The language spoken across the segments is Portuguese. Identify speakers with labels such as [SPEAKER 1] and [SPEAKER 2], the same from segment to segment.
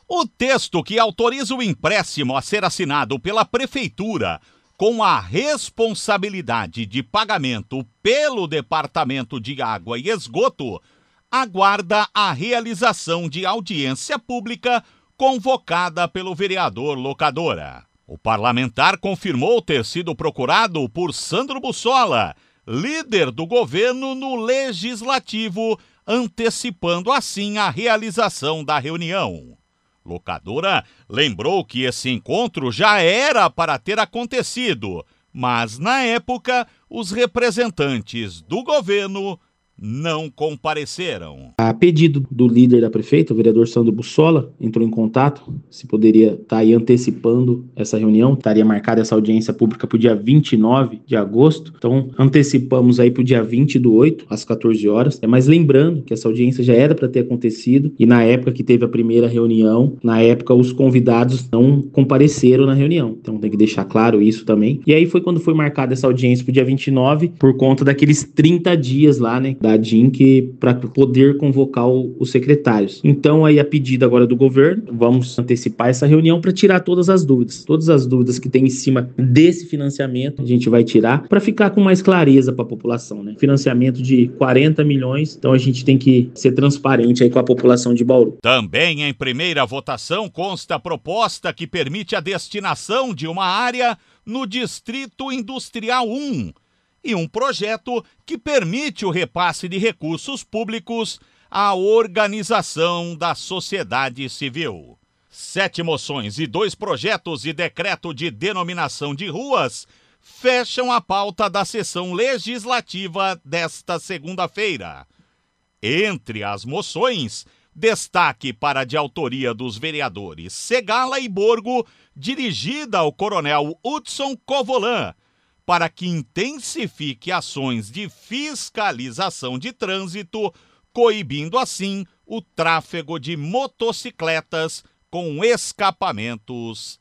[SPEAKER 1] O texto que autoriza o empréstimo a ser assinado pela Prefeitura com a responsabilidade de pagamento pelo Departamento de Água e Esgoto aguarda a realização de audiência pública convocada pelo vereador Locadora. O parlamentar confirmou ter sido procurado por Sandro Bussola, líder do governo no Legislativo, antecipando assim a realização da reunião. Locadora lembrou que esse encontro já era para ter acontecido, mas na época os representantes do governo não compareceram.
[SPEAKER 2] A pedido do líder da prefeita, o vereador Sandro Bussola, entrou em contato se poderia estar aí antecipando essa reunião. Estaria marcada essa audiência pública para o dia 29 de agosto. Então, antecipamos aí para o dia 20/8, às 14 horas. Mas lembrando que essa audiência já era para ter acontecido e na época que teve a primeira reunião, na época os convidados não compareceram na reunião. Então, tem que deixar claro isso também. E aí foi quando foi marcada essa audiência para o dia 29, por conta daqueles 30 dias lá, né, da DINC, para poder convocar os secretários. Então, aí a pedido agora do governo, vamos antecipar essa reunião para tirar todas as dúvidas que tem em cima desse financiamento, a gente vai tirar para ficar com mais clareza para a população, né? Financiamento de 40 milhões, então a gente tem que ser transparente aí com a população de Bauru.
[SPEAKER 1] Também em primeira votação consta a proposta que permite a destinação de uma área no Distrito Industrial 1 e um projeto que permite o repasse de recursos públicos à organização da sociedade civil. 7 moções e 2 projetos de decreto de denominação de ruas fecham a pauta da sessão legislativa desta segunda-feira. Entre as moções, destaque para a de autoria dos vereadores Segala e Borgo, dirigida ao coronel Hudson Covolan, para que intensifique ações de fiscalização de trânsito, coibindo assim o tráfego de motocicletas com escapamentos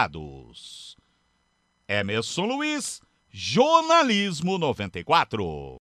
[SPEAKER 1] adulterados. Emerson Luiz, Jornalismo 94.